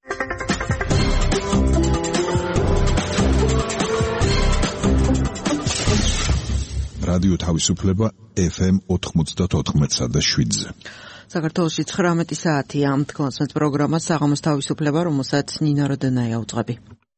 რადიო თავისუფლება FM 94.7-ზე. საქართველოში 19 საათია. თქვენს პროგრამა საღამოს თავისუფლება, რომელსაც ნინა როდენაია უძღვები.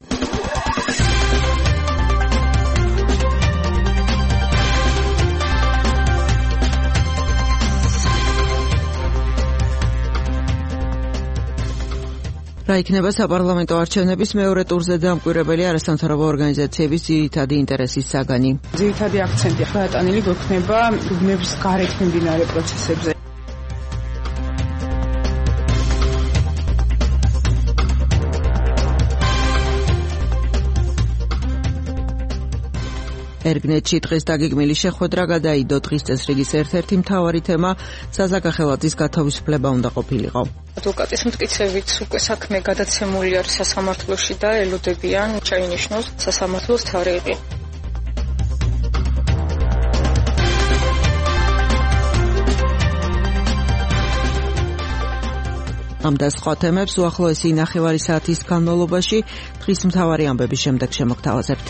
რა იქნება საპარლამენტო არჩევნების მეორე ტურზე დამკვირვებელი არასამთავრობო ორგანიზაციების ძირითადი ინტერესის საგანი. ძირითადი აქცენტი გადატანილი გვექნება უბნების გარეთ მიმდინარე პროცესებზე. ერგნეთში დღეს დაგეგმილი შეხვედრა გადაიდო. დღის წესრიგის ერთ-ერთი მთავარი თემა საზაგახელაძის გათავისუფლება უნდა ყოფილიყო. ადვოკატის მტკიცებით უკვე საქმე გადაცემული არის სასამართლოში და ელოდებიან ჩაინიშნოს სასამართლოს თარიღი. ამ და სხვა თემებს უახლოესი ნახევარი საათის განმავლობაში დღის მთავარი ამბების შემდეგ შემოგთავაზებთ.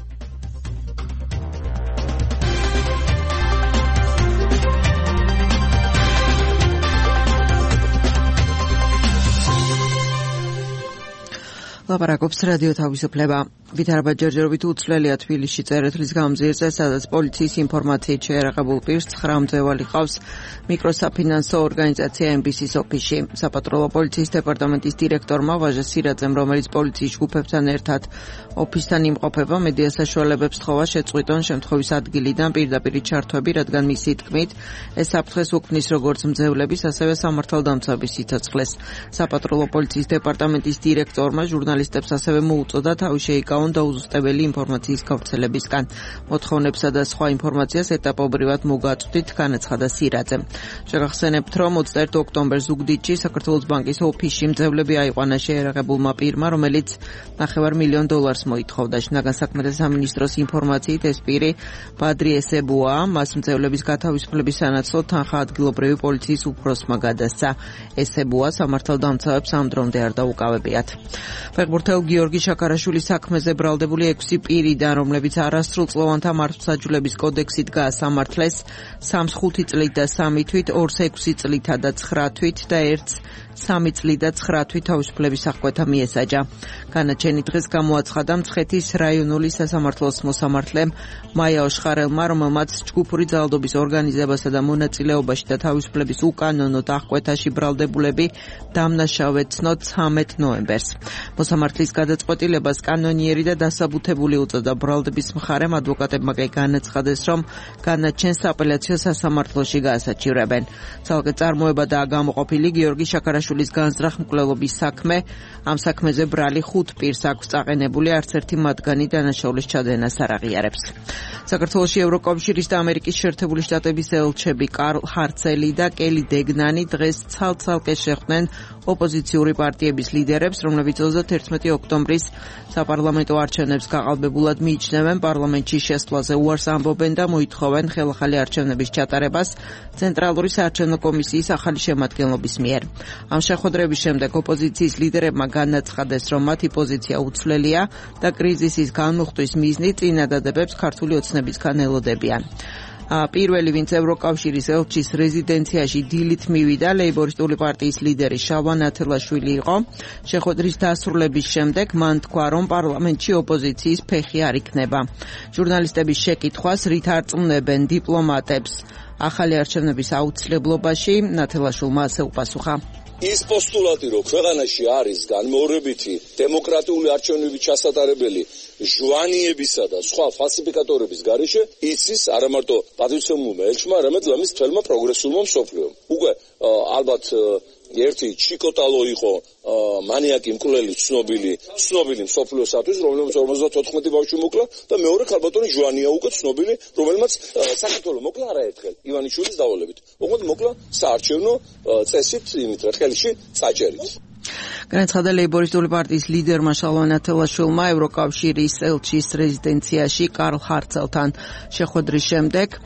ლაპარაკობს რადიო თავისუფლება. ვითარება ჯერჯერობით უცვლელია თბილისში წერეთლის გამზირზე, სადაც პოლიციის ინფორმაციით შეერაღებულ პირს 9 მძევალი ყავს მიკროსაფინანსო ორგანიზაცია MBC-ის ოფისში. საპატრულო პოლიციის დეპარტამენტის დირექტორმა ვაჟა სირაძემ, რომელიც პოლიციის ჯგუფებთან ერთად ოფისთან იმყოფება, მედია საშუალებებს თხოვა შეწყვიტონ შემთხვევის ადგილიდან პირდაპირ ჩართვები, რადგან მისი თქმით, ეს საფრთხეს უქმნის როგორც მძევლების, ასევე სამართალდამცავების სიცოცხლეს. საპატრულო პოლიციის დეპარტამენტის დირექტორმა ჟურნალისტებს ასევე მოუწოდა თავი შეიკავონ დაუზუსტებელი ინფორმაციის გავრცელებისგან. მოთხოვნებსა და სხვა ინფორმაციას ეტაპობრივად მოგაწვდით, განაცხადა სირაძემ. შეგახსენებთ, რომ 21 ოქტომბერს ზუგდიდში საქართველოს ბანკის ოფისში მძევლები აიყვანა შეერაღებულმა პირმა, რომელიც $9 მილიონ მოითხოვდა. შინაგან საქმეთა სამინისტროს ინფორმაციით ეს პირი ბადრი ესებუა, მას მძევლების გათავისუფლების სანაცვლოდ თანხა ადგილობრივი პოლიციის უფროსმა გადასცა. ესებუა სამართალდამცავებს ამ დრომდე არ დაუკავებიათ. ფეხბურთელ გიორგი შაქარაშვილის საქმეზე ბრალდებული 6 პირიდან, რომლებიც არასრულწლოვანთა მართლმსაჯულების კოდექსით გაასამართლეს, 3 5 წლით და 3 თვით, 2 6 წლითა და 9 თვით და 1 3 წლით და 9 თვით თავისუფლების აღკვეთა მიესაჯა. განაჩენი დღეს გამოაცხადა მცხეთის რაიონული სასამართლოს მოსამართლემ მაია ოშხარელმა, რომელმაც ჯგუფური ძალადობის ორგანიზებასა და მონაწილეობაში და თავისუფლების უკანონო აღკვეთაში ბრალდებულები დამნაშავედ ცნო 13 ნოემბერს. მოსამართლის გადაწყვეტილებას კანონიერი და დასაბუთებული უწოდა. ბრალდების მხარემ ადვოკატებმა განაცხადეს, რომ განაჩენს აპელაციო სასამართლოში გაასაჩივრებენ. ცალკე წარმოება და გამოყოფილი გიორგი შაქარაშვილის განზრახ მკვლელობის საქმე. ამ საქმეზე ბრალი 5 პირს აქვს წაყენებული, არც ერთი მათგანი დანაშაულის ჩადენას არ აღიარებს. საქართველოში ევროკავშირის და ამერიკის შეერთებული შტატების ელჩები კარლ ჰარცელი და კელი დეგნანი დღეს ცალ-ცალკე შეხვდნენ ოპოზიციური პარტიების ლიდერებს, რომლებიც 31 ოქტომბრის საპარლამენტო არჩევნებს გაყალბებულად მიიჩნევენ, პარლამენტში შესვლაზე უარს ამბობენ და მოითხოვენ ხელახალი არჩევნების ჩატარებას ცენტრალური საარჩევნო კომისიის ახალი შემადგენლობის მიერ. ამ შეხვედრების შემდეგ ოპოზიციის ლიდერებმა განაცხადეს, რომ მათი პოზიცია უცვლელია და კრიზისის განმუხტვის მიზნით წინადადებებს ქართული ოცნებისგან ელოდებიან. პირველი, ვინც ევროკავშირის ელჩის რეზიდენციაში დილით მივიდა, ლეიბორისტული პარტიის ლიდერი შალვან ათელაშვილი იყო. შეხვედრის დასრულების შემდეგ მან თქვა, რომ პარლამენტში ოპოზიციის ფეხი არ იქნება. ჟურნალისტების შეკითხვას, რით არწმუნებენ დიპლომატებს ახალი არჩევნების აუცილებლობაში, ნათელაშვილმა ასე უპასუხა. ის პოსტულატი, რომ ქვეყანაში არის განმეორებითი დემოკრატიული არჩევნების ჩასატარებელი ჟვანიებისა და სხვა ფალსიფიკატორების გარეშე, იცის არა მარტო პატრიციუმმა ელჩმა, არამედ ლამის თელმა პროგრესულმა მსოფლიომ. უკვე ალბათ ერთი ჩიკოტალო იყო მანიაკი მკვლელი ცნობილი მსოფლიოსათვის, რომელმაც 54 ბავშვი მოკლა და მეორე ქალბატონი ჟვანია უკვე ცნობილი, რომელმაც საქართველოს მოკლა არაერთხელ ივანიშვილის დავალებით. ოღონდ მოკლა საარჩევნო წესით, იმით რა ხელში წაჭერით. განაცხადა ლეიბორისტული პარტიის ლიდერმა შალვან ათელაშვილმა ევროკავშირის ელჩის რეზიდენციაში კარლ ჰარცელთან შეხვედრის შემდეგ.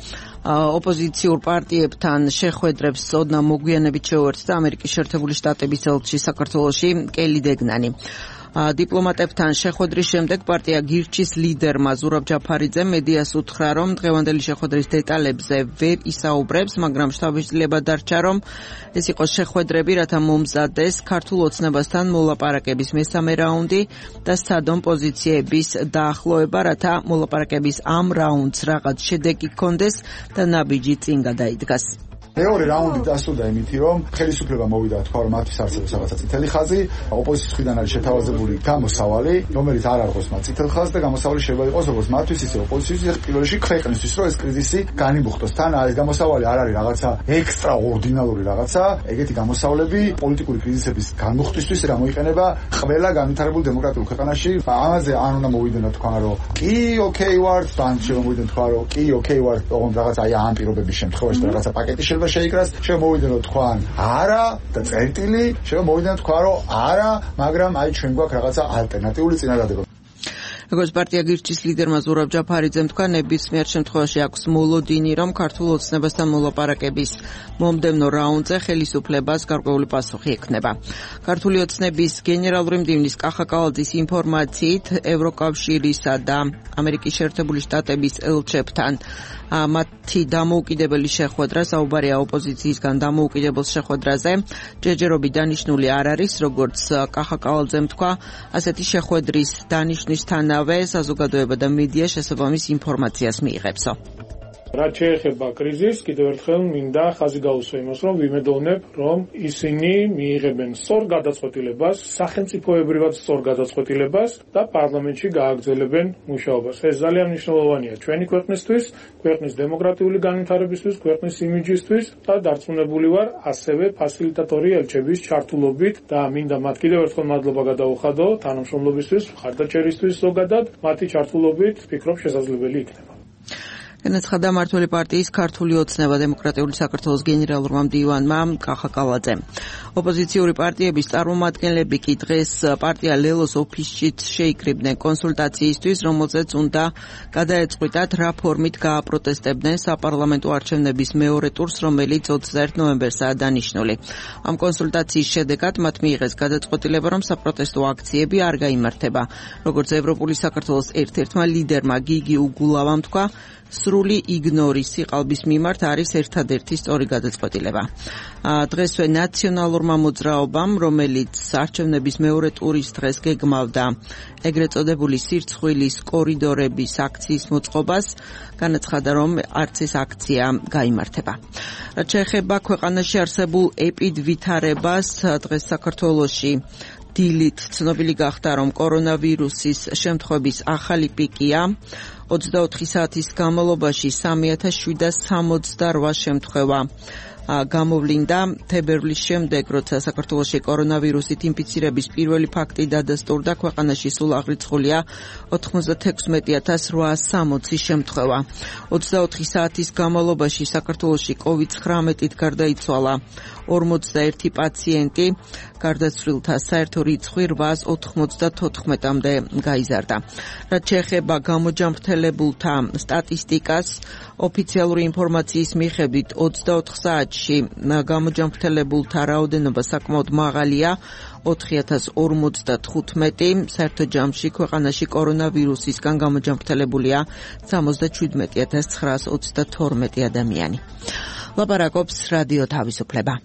ოპოზიციურ პარტიებთან შეხვედრებს ოდნა მოგვიანებით შეუერთდა ამერიკის შეერთებული შტატების ელჩი საქართველოში კელი დეგნანი. დიპლომატებთან შეხვედრის შემდეგ პარტია გირჩის ლიდერმა ზურაბ ჯაფარიძემ მედიას უთხრა, რომ დღევანდელი შეხვედრის დეტალებზე ვერ ისაუბრებს, მაგრამ შთაბეჭდილება დარჩა, რომ ეს იყოს შეხვედრები, რათა მომზადდეს ქართულ ოცნებასთან მოლაპარაკების მესამე რაუნდი და სცადონ პოზიციების დაახლოება, რათა მოლაპარაკების ამ რაუნდს რაღაც შედეგი ჰქონდეს და ნაბიჯი წინ გადაიდგას. მეორე რაუნდი დასტურდა იმითი, რომ ხელისუფლება მოვიდა თქვა, რომ მათთვის არსებობს რაღაცა წითელი ხაზი, ოპოზიციის მხრიდან არის შეთავაზებული გამოსავალი, რომელიც არ არღოს მათ წითელ ხაზს და გამოსავალი შეიძლება იყოს როგორც მათთვის, ისე ოპოზიციის პირველ რიგში ქვეყნისთვის, რომ ეს კრიზისი განიბუხტოს. თან არის გამოსავალი არ არის რაღაცა ექსტრაორდინალური რაღაცა, ეგეთი გამოსავლები პოლიტიკური კრიზისების განმუხტვისთვის გამოიყენება ყველა განვითარებულ დემოკრატიულ ქვეყანაში. ამაზე ან უნდა მოვიდნენ თქვა, რომ კი ოკეი ვართ, თან შემოვიდნენ თქვა, რომ კი ოკეი ვართ, თუმცა რაღაცა აი ამ პირობების შემთხვევაში და რაღაცა პაკეტი შეიკრას, შემოვიდნენ თქვა არა და წერტილი, შემოვიდნენ თქვა რომ არა, მაგრამ აი ჩვენ გვაქვს რაღაცა ალტერნატიული წინადადება. როგორც პარტია გირჩის ლიდერმა ზურაბ ჯაფარიძემ თქვა, ნებისმიერ შემთხვევაში აქვს მოლოდინი, რომ ქართულ ოცნებასთან მოლაპარაკების მომდევნო რაუნდზე ხელისუფლებას გარკვეული პასუხი ექნება. ქართული ოცნების გენერალური მდივნის კახა კავალძის ინფორმაციით, ევროკავშირისა და ამერიკის შეერთებული შტატების ელჩებთან მათი დამოუკიდებელი შეხვედრა, საუბარია ოპოზიციისგან დამოუკიდებელ შეხვედრაზე, ჯერჯერობით დანიშნული არ არის, როგორც კახა კავალძემ თქვა, ასეთი შეხვედრის დანიშნვისთანავე საზოგადოება და მედია შესაბამის ინფორმაციას მიიღებსო. რაც შეეხება კრიზისს, კიდევ ერთხელ მინდა ხაზი გაუსვა იმას, რომ ვიმედოვნებ, რომ ისინი მიიღებენ სწორ გადაწყვეტილებას, სახელმწიფოებრივად სწორ გადაწყვეტილებას და პარლამენტში გააგრძელებენ მუშაობას. ეს ძალიან მნიშვნელოვანია ჩვენი ქვეყნისთვის, ქვეყნის დემოკრატიული განვითარებისთვის, ქვეყნის იმიჯისთვის და დარწმუნებული ვარ, ასევე ფასილიტატორი ელჩების ჩართულობით და მინდა მათ კიდევ ერთხელ მადლობა გადაუხადო თანამშრომლობისთვის, მხარდაჭერისთვის ზოგადად, მათი ჩართულობით ვფიქრობ შესაძლებელი იქნება. განაცხადა მმართველი პარტიის ქართული ოცნება დემოკრატიული საქართველოს გენერალურმა მდივანმა კახა კავალძემ. ოპოზიციური პარტიების წარმომადგენლები კი დღეს პარტია ლელოს ოფისშიც შეიკრიბნენ კონსულტაციისთვის, რომელზეც უნდა გადაეწყვიტათ რა ფორმით გააპროტესტებდნენ საპარლამენტო არჩევნების მეორე ტურს, რომელიც 21 ნოემბერსაა დანიშნული. ამ კონსულტაციის შედეგად მათ მიიღეს გადაწყვეტილება, რომ საპროტესტო აქციები არ გაიმართება. როგორც ევროპული საქართველოს ერთ-ერთმა ლიდერმა გიგი უგულავამ თქვა, სრული იგნორი სიყალბის მიმართ არის ერთადერთი სწორი გადაწყვეტილება. დღესვე ნაციონალურმა მოძრაობამ, რომელიც არჩევნების მეორე ტურის დღეს გეგმავდა ეგრეთ წოდებული სირცხვილის კორიდორების აქციის მოწყობას, განაცხადა, რომ არც ეს აქცია გაიმართება. რაც შეეხება ქვეყანაში არსებულ ეპიდვითარებას, დღეს საქართველოში დილით ცნობილი გახდა, რომ კორონავირუსის შემთხვევების ახალი პიკია 24 საათის განმავლობაში 3768 შემთხვევა გამოვლინდა. თებერვლის შემდეგ, როცა საქართველოში კორონავირუსით ინფიცირების პირველი ფაქტი დადასტურდა, ქვეყანაში სულ აღრიცხულია 96860 შემთხვევა. 24 საათის განმავლობაში საქართველოში COVID-19-ით გარდაიცვალა 41 პაციენტი, გარდაცვლილთა საერთო რიცხვი 894-მდე გაიზარდა. რაც შეეხება გამოჯანმრთელებულთა სტატისტიკას, ოფიციალური ინფორმაციის მიხედვით 24 საათში გამოჯანმრთელებულთა რაოდენობა საკმაოდ მაღალია, 4045, საერთო ჯამში ქვეყანაში კორონავირუსისგან გამოჯანმრთელებულია 77932 ადამიანი. ლაპარაკობს რადიო თავისუფლება.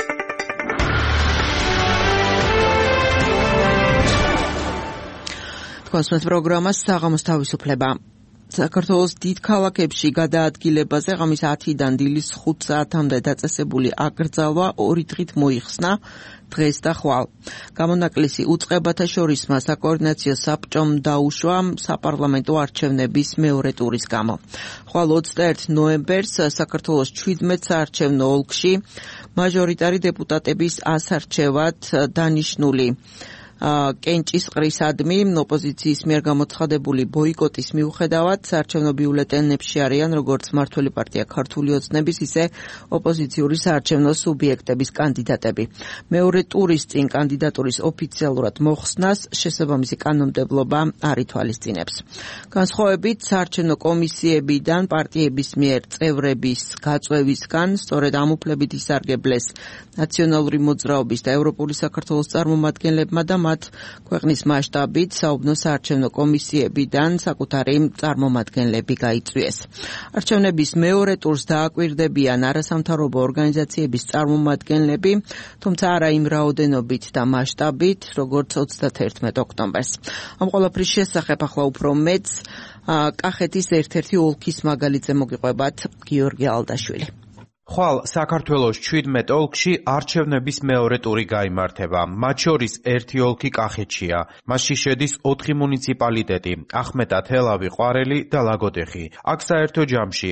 თქვენს პროგრამას საღამოს თავისუფლება. საქართველოს დიდ ქალაქებში გადაადგილებაზე ღამის 10-დან დილის 5 საათამდე დაწესებული აკრძალვა 2 დღით მოიხსნა დღეს და ხვალ. გამონაკლისი უწყებათა შორისმა საკოორდინაციო საბჭომ დაუშვა საპარლამენტო არჩევნების მეორე ტურის გამო. ხვალ 21 ნოემბერს საქართველოს 17 საარჩევნო ოლქში მაჟორიტარი დეპუტატების ასარჩევად დანიშნული კენჭისყრისადმი ოპოზიციის მიერ გამოცხადებული ბოიკოტის მიუხედავად საარჩევნო ბიულეტენებში არიან როგორც მმართველი პარტია ქართული ოცნების, ისე ოპოზიციური საარჩევნო სუბიექტების კანდიდატები. მეორე ტურის წინ კანდიდატურის ოფიციალურად მოხსნას შესაბამისი კანონმდებლობა არ ითვალისწინებს. განსხვავებით საარჩევნო კომისიებიდან პარტიების მიერ წევრების გაწვევისგან სწორედ ამ უფლებით ისარგებლეს ნაციონალური მოძრაობის და ევროპული საქართველოს წარმომადგენლებმა და მათ ქვეყნის მასშტაბით საუბნო საარჩევნო კომისიებიდან საკუთარი წარმომადგენლები გაიწვიეს. არჩევნების მეორე ტურს დააკვირდებიან არასამთავრობო ორგანიზაციების წარმომადგენლები, თუმცა არა იმ რაოდენობით და მასშტაბით, როგორც 31 ოქტომბერს. ამ ყველაფრის შესახებ ახლა უფრო მეც კახეთის ერთ-ერთი ოლქის მაგალითზე მოგიყვებათ გიორგი ალდაშვილი. ხვალ საქართველოს 17 ოლქში არჩევნების მეორე ტური გაიმართება. მათ შორის ერთი ოლქი კახეთშია. მასში შედის 4 მუნიციპალიტეტი: ახმეტა, თელავი, ყვარელი და ლაგოდეხი. აქ საერთო ჯამში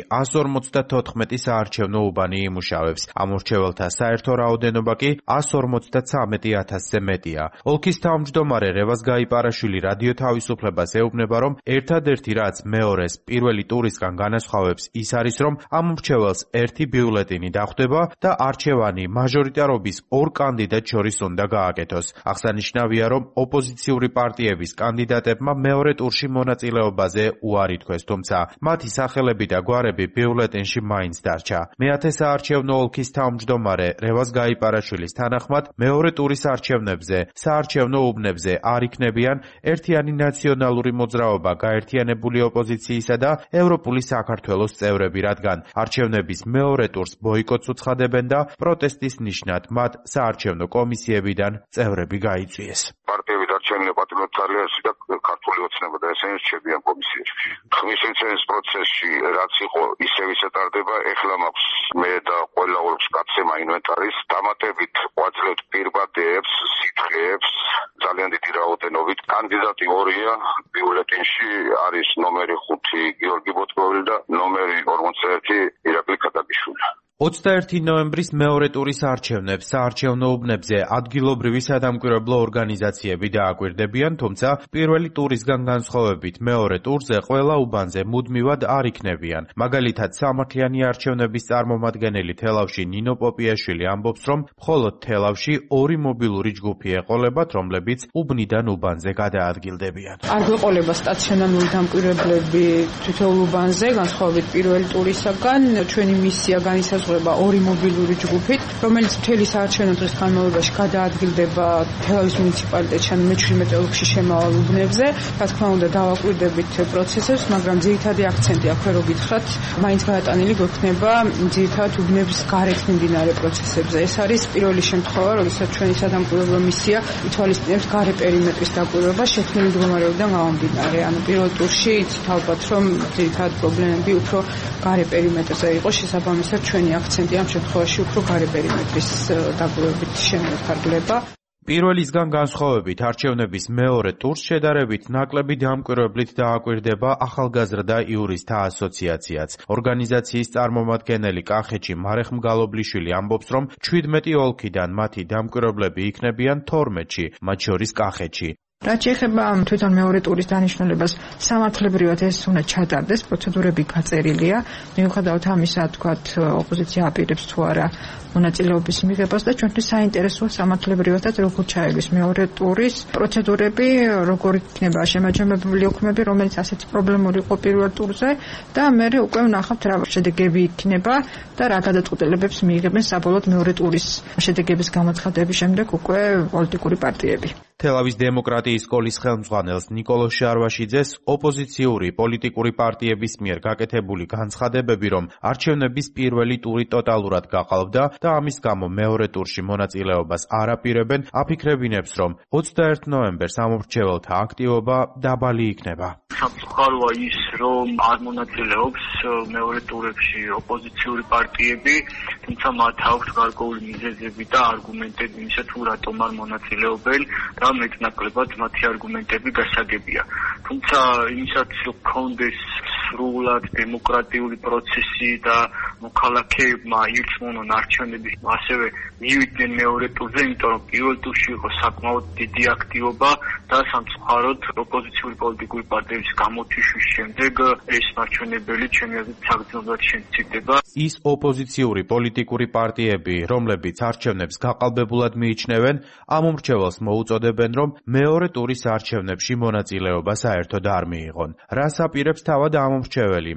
154 საარჩევნო უბანი იმუშავებს. ამორჩეველთა საერთო რაოდენობა კი 153,000-ზე მეტია. ოლქის თავმჯდომარე რევაზ გაიპარაშვილი რადიო თავისუფლებას ეუბნება, რომ ერთადერთი რაც მეორეს პირველი ტურისგან განასხვავებს ის არის, რომ ამორჩეველს ერთი ბიულეტენი დახვდება და არჩევანი მაჟორიტარობის 2 კანდიდატ შორის უნდა გააკეთოს. აღსანიშნავია, რომ ოპოზიციური პარტიების კანდიდატებმა მეორე ტურში მონაწილეობაზე უარი თქვეს, თუმცა მათი სახელები და გვარები ბიულეტენში მაინც დარჩა. მეათე საარჩევნო ოლქის თავმჯდომარე რევაზ გაიპარაშვილის თანახმად, მეორე ტურის არჩევნებზე, საარჩევნო უბნებზე არ იქნებიან ერთიანი ნაციონალური მოძრაობა, გაერთიანებული ოპოზიციისა და ევროპული საქართველოს წევრები, რადგან არჩევნების მეორე ტურს ბოიკოტს უცხადებენ და პროტესტის ნიშნად მათ საარჩევნო კომისიებიდან წევრები გაიწვიეს. პარტიები დარჩენილი პატრიოტარიას და ქართული ოცნება და ესენი რჩებიან კომისიებში. ხმის მიცემის პროცესში რაც იყო ისევ ისეთარდება, ეხლა მაქვს მე და ყველა ოლქს გაცემა ინვენტარის, დამატებით ვაძლევთ პირბადეებს, სითხეებს, ძალიან დიდი რაოდენობით. კანდიდატი 2-ია ბიულეტენში, არის ნომერი 5 გიორგი ბოტკოვილი და ნომერი 41 ირაკლი ქადაგიშვილი. 21 ნოემბრის მეორე ტურის არჩევნებს საარჩევნო უბნებზე ადგილობრივი სადამკვირვებლო ორგანიზაციები დააკვირდებიან, თუმცა პირველი ტურისგან განსხვავებით მეორე ტურზე ყველა უბანზე მუდმივად არ იქნებიან. მაგალითად, სამართლიანი არჩევნების წარმომადგენელი თელავში ნინო პოპიაშვილი ამბობს, რომ მხოლოდ თელავში 2 მობილური ჯგუფი ეყოლებათ, რომლებიც უბნიდან უბანზე გადაადგილდებიან. არ გვეყოლება სტაციონარული დამკვირვებლები თითოეულ უბანზე, განსხვავებით პირველი ტურისაგან. ჩვენი მისია განისაზღვრება 2 მობილური ჯგუფით, რომელიც მთელი საარჩევნო დღის განმავლობაში გადაადგილდება თელავის მუნიციპალიტეტში, ანუ მე-17 ოლქში შემავალ უბნებზე. რა თქმა უნდა, დავაკვირდებით პროცესებს, მაგრამ ძირითადი აქცენტი აქვე რო გითხრათ, მაინც გაატანილი გვექნება ძირითადად უბნების გარეთ მიმდინარე პროცესებზე. ეს არის პირველი შემთხვევა, როდესაც ჩვენი სადამკვირვებლო მისია ითვალისწინებს გარე პერიმეტრის დაკვირვებას შექმნილი მდგომარეობიდან გამომდინარე. ანუ პირველ ტურში იცით ალბათ, რომ ძირითადად პრობლემები უფრო გარე პერიმეტრზე იყო, შესაბამისად ჩვენი აქცენტი ამ შემთხვევაში უფრო გარე პერიმეტრის დაკვირვებით შემოიფარგლება. პირველისგან განსხვავებით არჩევნების მეორე ტურს შედარებით ნაკლები დამკვირვებლით დააკვირდება ახალგაზრდა იურისტთა ასოციაციაც. ორგანიზაციის წარმომადგენელი კახეთში მარეხ მგალობლიშვილი ამბობს, რომ 17 ოლქიდან მათი დამკვირვებლები იქნებიან 12-ში, მათ შორის კახეთში. რაც შეეხება თვითონ მეორე ტურის დანიშნულებას, სამართლებრივად ეს უნდა ჩატარდეს, პროცედურები გაწერილია, მიუხედავად ამისა, თქვათ, ოპოზიცია აპირებს თუ არა მონაწილეობის მიღებას და ჩვენთვის საინტერესოა სამართლებრივადაც როგორ ჩაეგვის მეორე ტურის პროცედურები, როგორ იქნება შემაჯამებელი ოქმები, რომელიც ასეთი პრობლემური იყო პირველ ტურზე და მე უკვე ვნახავთ რა შედეგები იქნება და რა გადაწყვეტილებებს მიიღებენ საბოლოოდ მეორე ტურის შედეგების გამოცხადების შემდეგ უკვე პოლიტიკური პარტიები. თელავის დემოკრატიის სკოლის ხელმძღვანელს ნიკოლოზ შარვაშიძეს ოპოზიციური პოლიტიკური პარტიების მიერ გაკეთებული განცხადებები, რომ არჩევნების პირველი ტური ტოტალურად გაყალბდა და ამის გამო მეორე ტურში მონაწილეობას არ აპირებენ, აფიქრებინებს, რომ 21 ნოემბერს ამორჩეველთა აქტივობა დაბალი იქნება. საფრთხეა ის, რომ არ მონაწილეობს მეორე ტურებში ოპოზიციური პარტიები, თუმცა მათ აქვს გარკვეული მიზეზები და არგუმენტები იმისა, თუ რატომ არ მონაწილეობენ და მეტნაკლებად მათი არგუმენტები გასაგებია. თუმცა იმისაც რომ კონდეს სრულად დემოკრატიული პროცესი და მოქალაქეებმა ირწმუნონ არჩევნების, ასევე მივიდნენ მეორე ტურზე, იმიტომ რომ პირველ ტურში იყო საკმაოდ დიდი აქტივობა და სამწუხაროდ ოპოზიციური პოლიტიკური პარტიების გამოთიშვის შემდეგ ეს არჩევნებელი ჩემი აზრით საგრძნობლად შემცირდება. ის ოპოზიციური პოლიტიკური პარტიები, რომლებიც არჩევნებს გაყალბებულად მიიჩნევენ, ამ უმრჩეველს მოუწოდებენ, რომ მეორე ტურის არჩევნებში მონაწილეობა საერთოდ არ მიიღონ. რას აპირებს თავად ამ უმრჩეველი?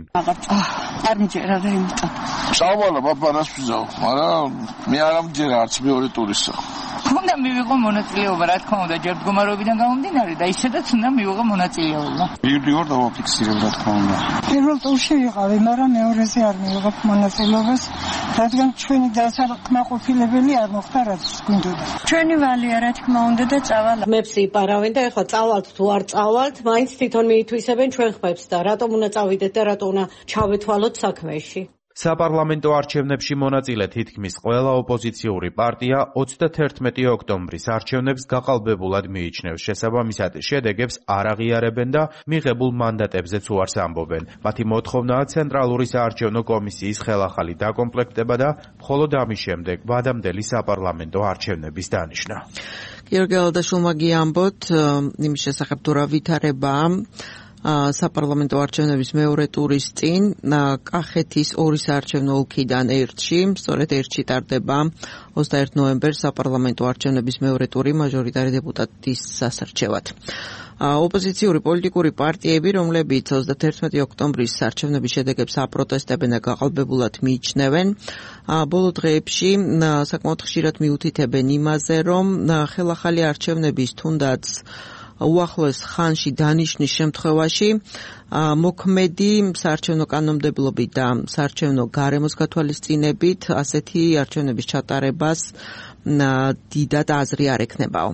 არ მიჯერა რა იმიტომ. სავალა პაპარას ვიზაო, მაგრამ მე არ ამჯერა არც მეორე ტურისა. უნდა მივიღო მონაწილეობა, რა თქმა უნდა, ჯერ მდგომარეობიდან გამომდინარე და ისედაც უნდა მივიღო მონაწილეობა. პირველ დავაფიქსირებ, რა თქმა უნდა. პირველ ტურში ვიყავი, მაგრამ მეორეზე არ მივიღებ მონაწილეობას, რადგან ჩვენი დასაკმაყოფილებელი არ მოხდა, რაც გვინდოდა. ჩვენი ვალია, რა თქმა უნდა და წავალ. მებს იპარავენ და ეხლა წავალთ თუ არ წავალთ, მაინც თვითონ მიითვისებენ ჩვენ ხმებს და რატომ უნდა წავიდეთ და რატომ უნდა ჩავეთვალოთ საქმეში. საპარლამენტო არჩევნებში მონაწილე თითქმის ყველა ოპოზიციური პარტია 31 ოქტომბრის არჩევნებს გაყალბებულად მიიჩნევს. შესაბამისად, შედეგებს არ აღიარებენ და მიღებულ მანდატებზეც უარს ამბობენ. მათი მოთხოვნაა ცენტრალური საარჩევნო კომისიის ხელახალი დაკომპლექტება და მხოლოდ ამის შემდეგ ვადამდელი საპარლამენტო არჩევნების დანიშნა. გიორგი ალდაშვილმა გიამბოთ იმის შესახებ თუ რა ვითარებაა საპარლამენტო არჩევნების მეორე ტურის წინ კახეთის ორი საარჩევნო ოლქიდან ერთში, სწორედ ერთში ტარდება 21 ნოემბერს საპარლამენტო არჩევნების მეორე ტური მაჟორიტარი დეპუტატის სასარჩევად. ოპოზიციური პოლიტიკური პარტიები, რომლებიც 31 ოქტომბრის არჩევნების შედეგებს აპროტესტებენ და გაყალბებულად მიიჩნევენ, ბოლო დღეებში საკმაოდ ხშირად მიუთითებენ იმაზე, რომ ხელახალი არჩევნების თუნდაც უახლოეს ხანში დანიშნის შემთხვევაში მოქმედი საარჩევნო კანონმდებლობით და საარჩევნო გარემოს გათვალისწინებით ასეთი არჩევნების ჩატარებას დიდად აზრი არ ექნებაო.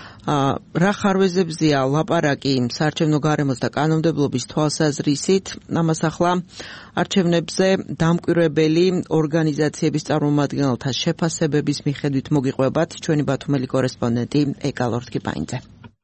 რა ხარვეზებზეა ლაპარაკი საარჩევნო გარემოს და კანონმდებლობის თვალსაზრისით, ამას ახლა არჩევნებზე დამკვირვებელი ორგანიზაციების წარმომადგენელთა შეფასებების მიხედვით მოგიყვებათ ჩვენი ბათუმელი კორესპონდენტი ეკა ლორთგიბაინძე.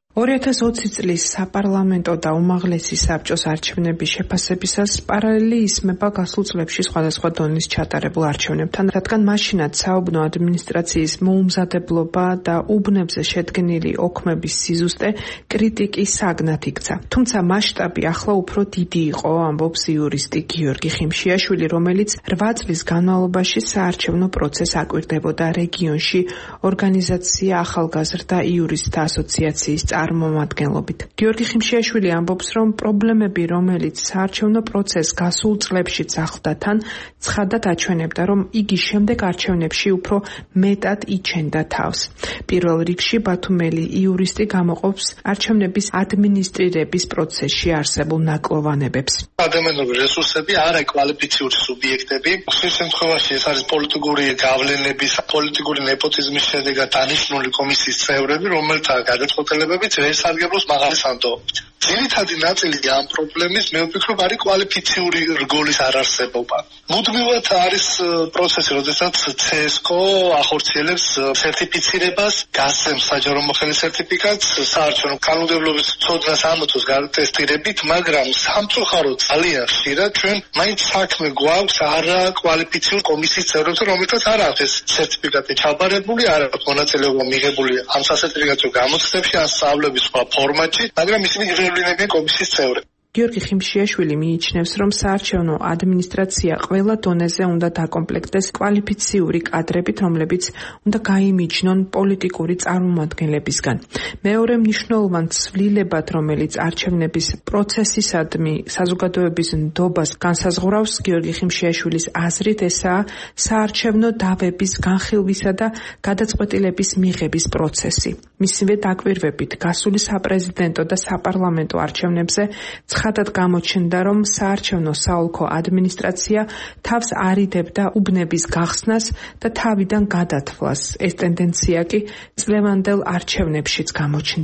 2020 წლის საპარლამენტო და უმაღლესი საბჭოს არჩევნების შეფასებისას პარალელი ისმება გასულ წლებში სხვადასხვა დონის ჩატარებულ არჩევნებთან, რადგან მაშინაც საუბნო ადმინისტრაციის მოუმზადებლობა და უბნებზე შედგენილი ოქმების სიზუსტე კრიტიკის საგნად იქცა. თუმცა მასშტაბი ახლა უფრო დიდი იყო, ამბობს იურისტი გიორგი ხიმშიაშვილი, რომელიც 8 წლის განმავლობაში საარჩევნო პროცესს აკვირდებოდა რეგიონში ორგანიზაცია ახალგაზრდა იურისტთა ასოციაციის წარმომადგენლობით. გიორგი ხიმშიაშვილი ამბობს, რომ პრობლემები, რომელიც საარჩევნო პროცესს გასულ წლებშიც ახლდა თან, ცხადად აჩვენებდა, რომ იგი შემდეგ არჩევნებში უფრო მეტად იჩენდა თავს. პირველ რიგში ბათუმელი იურისტი გამოყოფს არჩევნების ადმინისტრირების პროცესში არსებულ ნაკლოვანებებს. ადამიანური რესურსები არა კვალიფიციური სუბიექტები. ხშირ შემთხვევაში ეს არის პოლიტიკური გავლენების, პოლიტიკური ნეპოტიზმის შედეგად დანიშნული კომისიის წევრები, რომელთა გადაწყვეტილებებით ვერ სარგებლობს მაღალი სანდოობით. ძირითადი ნაწილი ამ პრობლემის მე ვფიქრობ არის კვალიფიციური რგოლის არარსებობა. მუდმივად არის პროცესი, როდესაც CSCO ახორციელებს სერტიფიცირებას, გასცემს საჯარო მოხელის სერტიფიკატს საარჩევნო კანონმდებლობის ცოდნას ამოწოს გატესტირებით, მაგრამ სამწუხაროდ ძალიან ხშირად ჩვენ მაინც საქმე გვაქვს არა კვალიფიციური კომისიის წევრებთან, რომელთაც არ აქვს ეს სერტიფიკატი ჩაბარებული, არ აქვს მონაწილეობა მიღებული ამ სასერტიფიკატო გამოცდებში, ან სწავლების სხვა ფორმატში, მაგრამ ისინი გრევლინებიან კომისიის წევრები. გიორგი ხიმშიაშვილი მიიჩნევს, რომ საარჩევნო ადმინისტრაცია ყველა დონეზე უნდა დაკომპლექტდეს კვალიფიციური კადრებით, რომლებიც უნდა გაიმიჯნონ პოლიტიკური წარმომადგენლებისგან. მეორე მნიშვნელოვან ცვლილებად, რომელიც არჩევნების პროცესისადმი საზოგადოების ნდობას განსაზღვრავს, გიორგი ხიმშიაშვილის აზრით, ესაა საარჩევნო დავების განხილვისა და გადაწყვეტილების მიღების პროცესი. მისივე დაკვირვებით გასული საპრეზიდენტო და საპარლამენტო არჩევნებზე ცხადად გამოჩნდა, რომ საარჩევნო საოლქო ადმინისტრაცია თავს არიდებდა უბნების გახსნას და თავიდან გადათვლას. ეს ტენდენცია კი წლევანდელ არჩევნებშიც გამოჩნდა.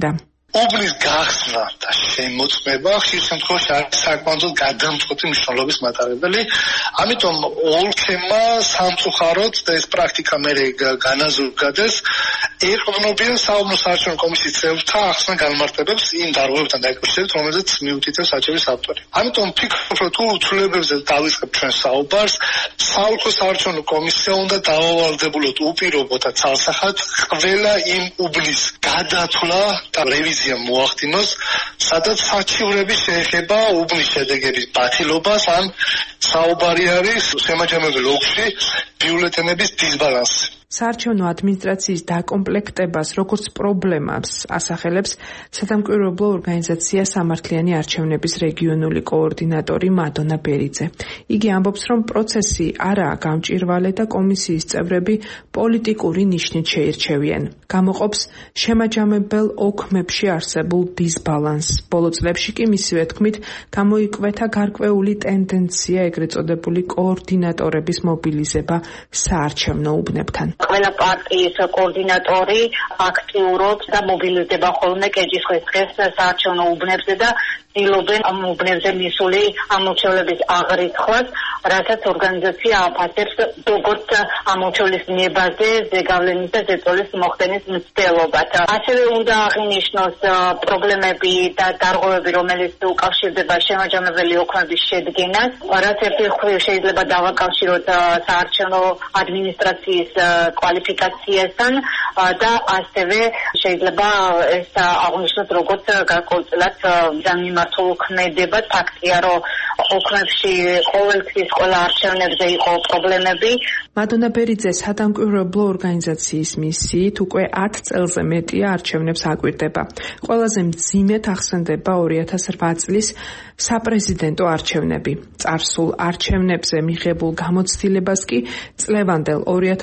უბნის გახსნა და შემოწმება ხშირ შემთხვევაში არის საკმაოდ გადამწყვეტი მნიშვნელობის მატარებელი. ამიტომ ოლქებმა სამწუხაროდ და ეს პრაქტიკა მერე განაზრგდეს ეყრდნობიან საუბნო საარჩევნო კომისიის წევრთა ახსნა განმარტებებს იმ დარღვევებთან დაკავშირებით, რომელზეც მიუთითებს საჭირის ავტორი. ამიტომ ფიქრობ, რომ თუ ცვლილებებზე დავიწყებ ჩვენ საუბარს, საოლქო საარჩევნო კომისია უნდა დაავალდებულოთ უპირობო და ცალსახად ყველა იმ უბნის გადათვლა და რევიზია მოახდინოს, სადაც საჩივრები შეეხება უბნის შედეგების ბათილობას ან საუბარი არის შემაჯამებელ ოლქში ბიულეტენების დისბალანსი. საარჩევნო ადმინისტრაციის დაკომპლექტებას როგორც პრობლემას ასახელებს სადამკვირვებლო ორგანიზაცია სამართლიანი არჩევნების რეგიონული კოორდინატორი მადონა ბერიძე. იგი ამბობს, რომ პროცესი არაა გამჭვირვალე და კომისიის წევრები პოლიტიკური ნიშნით შეირჩევიან. გამოყოფს შემაჯამებელ ოლქებში არსებულ დისბალანსს. ბოლო წლებში კი მისივე თქმით გამოიკვეთა გარკვეული ტენდენცია ეგრეთ წოდებული კოორდინატორების მობილიზება საარჩევნო უბნებთან. ყველა პარტიის კოორდინატორი აქტიურობს და მობილიზდება ხოლმე კეჭისყრის დღეს საარჩევნო უბნებზე და ცდილობენ ამ უბნებზე მისული ამორჩევლების აღრიცხვას, რასაც ორგანიზაცია აფასებს როგორც ამორჩევლის ნებაზე ზეგავლენის და ზეწოლის მოხდენის მცდელობად. ასევე უნდა აღინიშნოს პრობლემები და დარღვევები, რომელიც უკავშირდება შემაჯამებელი ოლქების შედგენას, რაც ერთი მხრივ შეიძლება დავაკავშიროთ საარჩევნო ადმინისტრაციის კვალიფიკაციასთან და ასევე შეიძლება ეს აღნიშნოთ როგორც გარკვეულწილად მართულქმედებად. ფაქტია, რომ ოლქებში ყოველთვის ყველა არჩევნებზე იყო პრობლემები. მადონა ბერიძე სადამკვირვებლო ორგანიზაციის მისიით უკვე 10 წელზე მეტია არჩევნებს აკვირდება. ყველაზე მძიმედ ახსენდება 2008 წლის საპრეზიდენტო არჩევნები. წარსულ არჩევნებზე მიღებულ გამოცდილებას კი წლევანდელ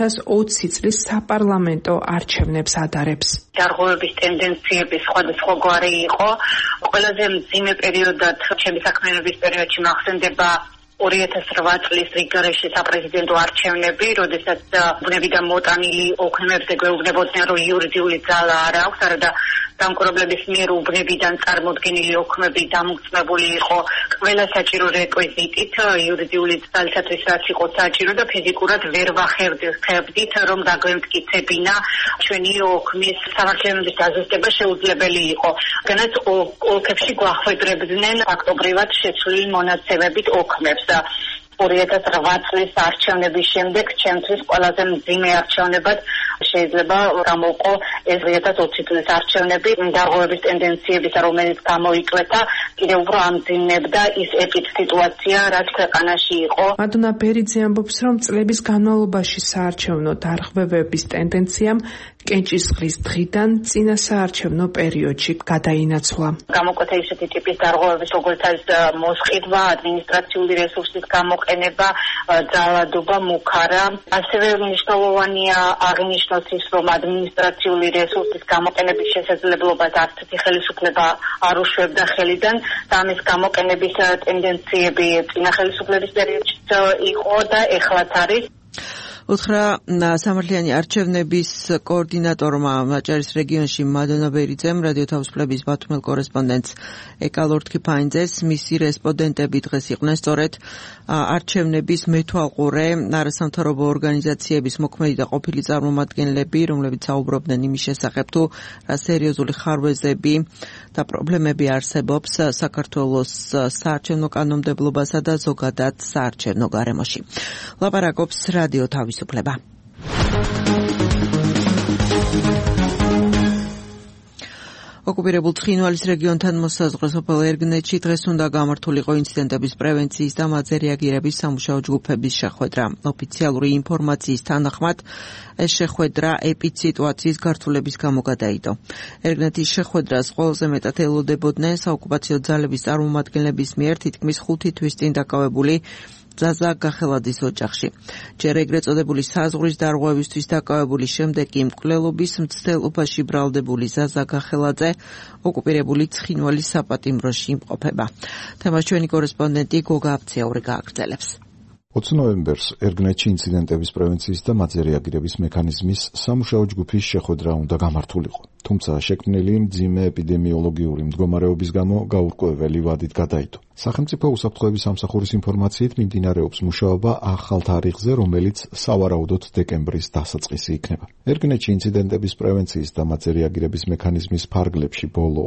2020 წლის საპარლამენტო არჩევნებს ადარებს. დარღვევების ტენდენციები სხვადასხვაგვარი იყო. ყველაზე მძიმე პერიოდად ჩემი საქმიანობის პერიოდში მახსენდება 2008 წლის რიგარეში საპრეზიდენტო არჩევნები, როდესაც უბნებიდან მოტანილი ოლქებზე გვეუბნებოდნენ, რომ იურიდიული ძალა არ აქვს, არადა დამკვირვებლების მიერ უბნებიდან წარმოდგენილი ოლქები დამოწმებული იყო ყველა საჭირო რეკვიზიტით იურიდიული ძალისათვის, რაც იყო საჭირო და ფიზიკურად ვერ ვახერხებდით, რომ დაგვემტკიცებინა ჩვენი ოლქის სამართლიანობის დაზუსტება შეუძლებელი იყო. განაც ოლქებში გვახვედრებდნენ ფაქტობრივად შეცვლილი მონაცემებით ოლქებს. 2008 წლის არჩევნების შემდეგ ჩემთვის ყველაზე მძიმე არჩევნებად შეიძლება გამოვყო ეს 2020 წლის არჩევნები. დარღვევების ტენდენციების, რომელიც გამოიკვეთა, კიდევ უფრო ამძიმებდა ის ეპიდსიტუაცია, რაც ქვეყანაში იყო. მადონა ბერიძე ამბობს, რომ წლების განმავლობაში საარჩევნო დარღვევების ტენდენციამ კენჭისყრის დღიდან წინა საარჩევნო პერიოდში გადაინაცვლა. გამოკვეთა ისეთი ტიპის დარღვევების, როგორც არის მოსყიდვა, ადმინისტრაციული რესურსის გამოყენება, ძალადობა, მუქარა. ასევე მნიშვნელოვანია აღინიშნოს ის, რომ ადმინისტრაციული რესურსის გამოყენების შესაძლებლობას არცერთი ხელისუფლება არ უშვებდა ხელიდან და ამის გამოყენების ტენდენციები წინა ხელისუფლების პერიოდში იყო და ეხლაც არის. უთხრა სამართლიანი არჩევნების კოორდინატორმა მაჭარის რეგიონში მადონა ბერიძემ რადიო თავისუფლების ბათუმელ კორესპონდენტს ეკალორ თქიფანიძეს. მისი რესპონდენტები დღეს იყვნენ სწორედ არჩევნების მეთვალყურე არასამთავრობო ორგანიზაციების მოქმედი და ყოფილი წარმომადგენლები, რომლებიც საუბრობდნენ იმის შესახებ, თუ რა სერიოზული ხარვეზები და პრობლემები არსებობს საქართველოს საარჩევნო კანონმდებლობასა და ზოგადად საარჩევნო გარემოში. ლაპარაკობს რადიო თავისუფლება. ოკუპირებულ ცხინვალის რეგიონთან მოსაზღვრე სოფელ ერგნეთში დღეს უნდა გამართულიყო ინციდენტების პრევენციის და მათზე რეაგირების სამუშაო ჯგუფების შეხვედრა. ოფიციალური ინფორმაციის თანახმად ეს შეხვედრა ეპიდსიტუაციის გართულების გამო გადაიდო. ერგნეთის შეხვედრას ყველაზე მეტად ელოდებოდნენ საოკუპაციო ძალების წარმომადგენლების მიერ თითქმის 5 თვის წინ დაკავებული ზაზა გახელაძის ოჯახში. ჯერ ეგრეთ წოდებული საზღვრის დარღვევისთვის დაკავებული, შემდეგ კი მკვლელობის მცდელობაში ბრალდებული ზაზა გახელაძე ოკუპირებული ცხინვალის საპატიმროში იმყოფება. თემას ჩვენი კორესპონდენტი გოგა აფციაური გააგრძელებს. 20 ნოემბერს ერგნეთში ინციდენტების პრევენციის და მათზე რეაგირების მექანიზმის სამუშაო ჯგუფის შეხვედრა უნდა გამართულიყო. თუმცა შექმნილი მძიმე ეპიდემიოლოგიური მდგომარეობის გამო გაურკვეველი ვადით გადაიდო. სახელმწიფო უსაფრთხოების სამსახურის ინფორმაციით მიმდინარეობს მუშაობა ახალ თარიღზე, რომელიც სავარაუდოდ დეკემბრის დასაწყისი იქნება. ერგინეთში ინციდენტების პრევენციის და მათზე რეაგირების მექანიზმის ფარგლებში ბოლო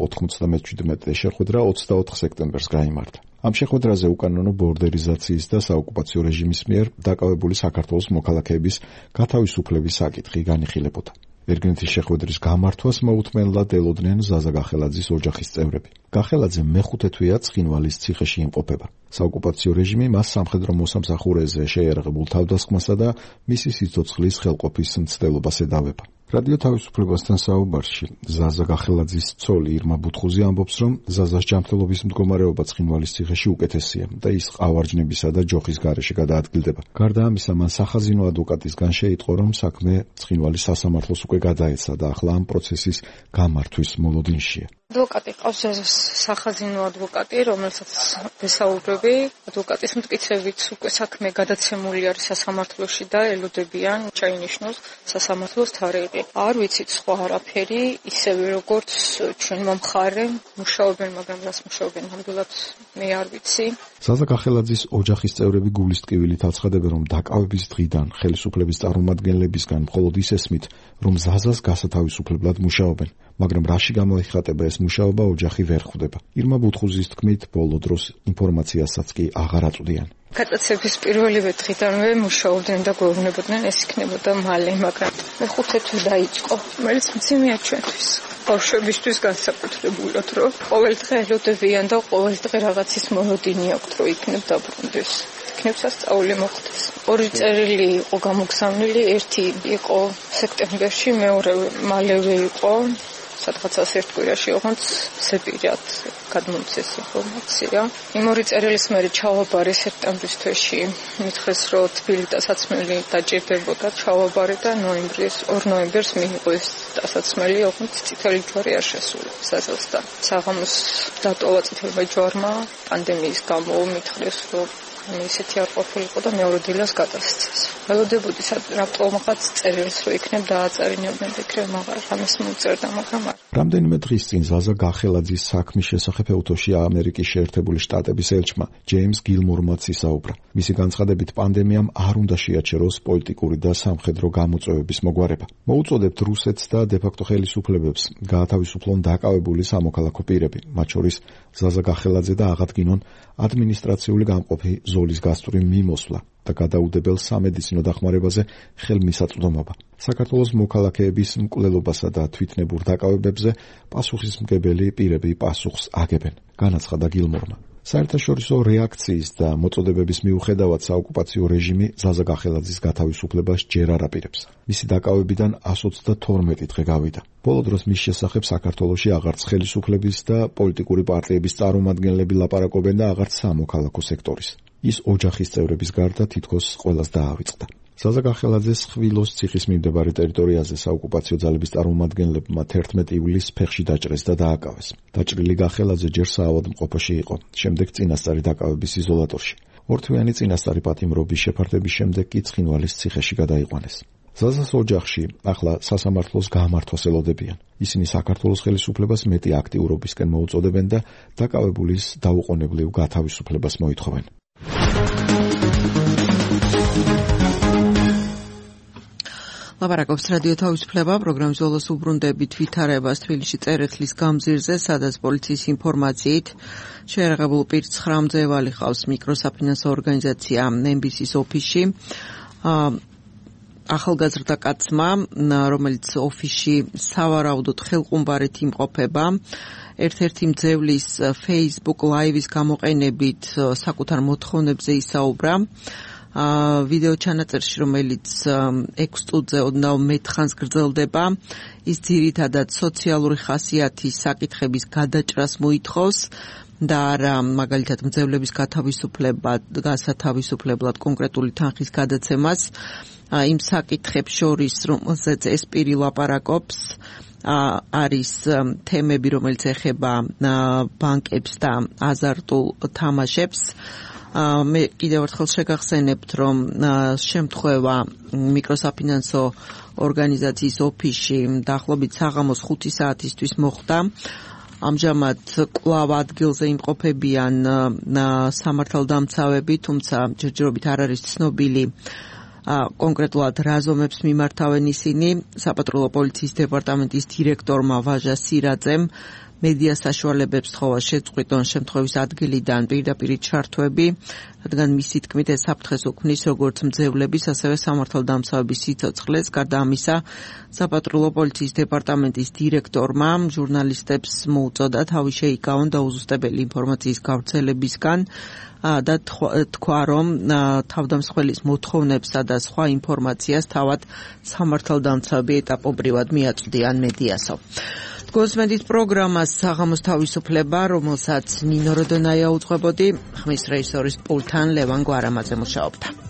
97 შეხვედრა 24 სექტემბერს გაიმართა. ამ შეხვედრაზე უკანონო ბორდერიზაციის და საოკუპაციო რეჟიმის მიერ დაკავებული საქართველოს მოქალაქეების გათავისუფლების საკითხი განიხილებოდა. ერგინეთის შეხვედრის გამართვას მოუთმენლად ელოდნენ ზაზა გახელაძის ოჯახის წევრები. გახელაძე მეხუთე თვეა ცხინვალის ციხეში იმყოფება. საოკუპაციო რეჟიმი მას სამხედრო მოსამსახურეზე შეიარაღებულ თავდასხმასა და მისი სიცოცხლის ხელყოფის მცდელობას ედავება. რადიო თავისუფლებასთან საუბარში ზაზა გახელაძის ცოლი ირმა ბუთხუზი ამბობს, რომ ზაზას ჯანმრთელობის მდგომარეობა ცხინვალის ციხეში უკეთესია და ის ყავარჯნებისა და ჯოხის გარეშე გადაადგილდება. გარდა ამისა, მან სახაზინო ადვოკატისგან შეიტყო, რომ საქმე ცხინვალის სასამართლოს უკვე გადაეცა და ახლა ამ პროცესის გამართვის მოლოდინშია. ადვოკატი ყავს სახაზინო ადვოკატი, რომელსაც ვესაუბრები. ადვოკატის მტკიცებით უკვე საქმე გადაცემული არის სასამართლოში და ელოდებიან ჩაინიშნოს სასამართლოს თარიღი. არ ვიცით სხვა არაფერი, ისევე როგორც ჩვენმა მხარე მუშაობენ, მაგრამ რას მუშაობენ ნამდვილად მე არ ვიცი. ზაზა გახელაძის ოჯახის წევრები გულის ტკივილით აცხადებენ, რომ დაკავების დღიდან ხელისუფლების წარმომადგენლებისგან მხოლოდ ის ესმით, რომ ზაზას გასათავისუფლებლად მუშაობენ, მაგრამ რაში გამოიხატება ეს მუშაობა ოჯახი ვერ ხვდება. ირმა ბუთხუზის თქმით, ბოლო დროს ინფორმაციასაც კი აღარ აწვდიან. გადაცემის პირველივე დღიდანვე მუშაობდნენ და გვეუბნებოდნენ ეს იქნებოდა მალე, მაგრამ მეხუთე თვე დაიწყო, რომელიც მძიმეა ჩვენთვის. ბავშვებისთვის განსაკუთრებულად, რომ ყოველ დღე ელოდებიან და ყოველ დღე რაღაცის მოლოდინი აქვთ, რომ იქნებ დაბრუნდეს. იქნებ სასწაული მოხდეს. ორი წერილი იყო გამოგზავნილი, ერთი იყო სექტემბერში, მეორე მალევე იყო. სადღაცას ერთ კვირაში ოღონდ ზეპირად გადმომცეს ინფორმაცია. იმ ორი წერილის მერე ჩავაბარე სექტემბრის თვეში. მითხრეს, რომ თბილი დასაცმელი დაჭირდებოდა ჩავაბარე და 2 ნოემბერს მიიღო ეს დასაცმელი, ოღონდ წითელი ჯვარი არ შესულა საზოსთან. საღამოს დატოვა წითელმა ჯვარმა პანდემიის გამო მითხრეს, რომ ისეთი არ ყოფილიყო და მეორე დილას გადასცეს. ველოდებოდი რატომღაც წერილს რო იქნებ დააწერინობენ ვიქრე, მაგრამ ამის მოწერდა, მაგრამ არ. რამდენიმე დღის წინ ზაზა გახელაძის საქმის შესახებ უთოში ამერიკის შეერთებული შტატების ელჩმა ჯეიმს გილმორმაც ისაუბრა. მისი განცხადებით, პანდემიამ არ უნდა შეაჩეროს პოლიტიკური და სამხედრო გამოწვევების მოგვარება. მოუწოდებთ რუსეთს და დე-ფაქტო ხელისუფლებებს გაათავისუფლონ დაკავებული სამოქალაქო პირები, მათ შორის ზაზა გახელაძე და აღადგინონ ადმინისტრაციული გამყოფი ზოლის გასწვრივ მიმოსვლა და გადაუდებელ სამედიცინო დახმარებაზე ხელმისაწვდომობა. საქართველოს მოქალაქეების მკვლელობასა და თვითნებურ დაკავებებზე პასუხისმგებელი პირები პასუხს აგებენ, განაცხადა გილმორმა. საერთაშორისო რეაქციის და მოწოდებების მიუხედავად საოკუპაციო რეჟიმი ზაზა გახელაძის გათავისუფლებას ჯერ არ აპირებს. მისი დაკავებიდან 122 დღე გავიდა. ბოლო დროს მის შესახებ საქართველოში აღარც ხელისუფლების და პოლიტიკური პარტიების წარმომადგენლები ლაპარაკობენ და აღარც სამოქალაქო სექტორის. ის ოჯახის წევრების გარდა თითქოს ყველას დაავიწყდა. ზაზა გახელაძეს ხვილოს ციხის მიმდებარე ტერიტორიაზე საოკუპაციო ძალების წარმომადგენლებმა 11 ივლისს ფეხში დაჭრეს და დააკავეს. დაჭრილი გახელაძე ჯერ საავადმყოფოში იყო, შემდეგ წინასწარი დაკავების იზოლატორში. ორთვიანი წინასწარი პატიმრობის შეფარდების შემდეგ კი ცხინვალის ციხეში გადაიყვანეს. ზაზას ოჯახში ახლა სასამართლოს გამართვას ელოდებიან. ისინი საქართველოს ხელისუფლებას მეტი აქტიურობისკენ მოუწოდებენ და დაკავებულის დაუყოვნებლივ გათავისუფლებას მოითხოვენ. ლაპარაკობს რადიო თავისუფლება, პროგრამის ბოლოს უბრუნდებით ვითარებას თბილისში წერეთლის გამზირზე, სადაც პოლიციის ინფორმაციით შეიარაღებულ პირს 9 მძევალი ყავს მიკროსაფინანსო ორგანიზაცია NBC-ის ოფისში. ახალგაზრდა კაცმა, რომელიც ოფისში სავარაუდოდ ხელყუმბარით იმყოფება, ერთ-ერთი მძევლის Facebook Live-ის გამოყენებით საკუთარ მოთხოვნებზე ისაუბრა. ვიდეო ჩანაწერში, რომელიც 6 წუთზე ოდნავ მეტხანს გრძელდება, ის ძირითადად სოციალური ხასიათის საკითხების გადაჭრას მოითხოვს და არა მაგალითად მძევლების გასათავისუფლებლად კონკრეტული თანხის გადაცემას. იმ საკითხებს შორის, რომელზეც ეს პირი ლაპარაკობს, არის თემები, რომელიც ეხება ბანკებს და აზარტულ თამაშებს. მე კიდევ ერთხელ შეგახსენებთ, რომ შემთხვევა მიკროსაფინანსო ორგანიზაციის ოფისში დაახლოებით საღამოს 5 საათისთვის მოხდა. ამჟამად კვლავ ადგილზე იმყოფებიან სამართალდამცავები, თუმცა ჯერჯერობით არ არის ცნობილი კონკრეტულად რა ზომებს მიმართავენ ისინი. საპატრულო პოლიციის დეპარტამენტის დირექტორმა ვაჟა სირაძემ მედია საშუალებებს თხოვა შეწყვიტონ შემთხვევის ადგილიდან პირდაპირ ჩართვები, რადგან მისი თქმით ეს საფრთხეს უქმნის როგორც მძევლების, ასევე სამართალდამცავების სიცოცხლეს. გარდა ამისა, საპატრულო პოლიციის დეპარტამენტის დირექტორმა ჟურნალისტებს მოუწოდა თავი შეიკავონ დაუზუსტებელი ინფორმაციის გავრცელებისგან და თქვა, რომ თავდამსხმელის მოთხოვნებსა და სხვა ინფორმაციას თავად სამართალდამცავები ეტაპობრივად მიაწვდიან მედიასო. გოსმედით პროგრამას საღამოს თავისუფლება, რომელსაც ნინო როდონაია უძღვებოდი, ხმის რეჟისორის პულთან ლევან გვარამაძე მუშაობდა.